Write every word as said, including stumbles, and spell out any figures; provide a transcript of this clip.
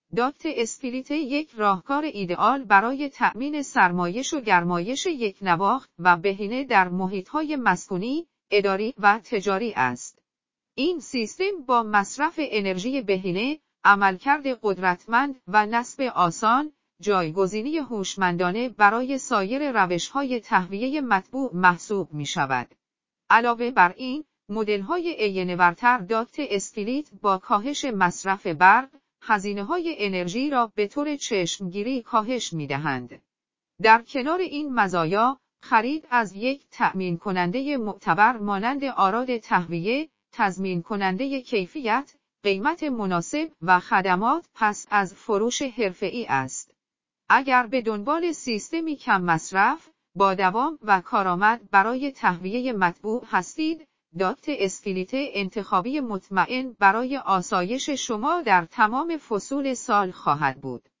داکت اسپلیت یک راهکار ایدئال برای تأمین سرمایش و گرمایش یک نواخت و بهینه در محیط‌های مسکونی، اداری و تجاری است. این سیستم با مصرف انرژی بهینه، عملکرد قدرتمند و نصب آسان، جایگزینی هوشمندانه برای سایر روش‌های تهویه مطبوع محسوب می‌شود. علاوه بر این، مدل‌های عین‌ورتر داکت اسپلیت با کاهش مصرف برق، هزینه‌های انرژی را به طور چشمگیری کاهش می‌دهند. در کنار این مزایا، خرید از یک تأمین کننده معتبر مانند آراد تهویه، تضمین کننده کیفیت، قیمت مناسب و خدمات پس از فروش حرفه‌ای است. اگر به دنبال سیستمی کم مصرف، با دوام و کارآمد برای تهویه مطبوع هستید، داکت اسپلیت انتخابی مطمئن برای آسایش شما در تمام فصول سال خواهد بود.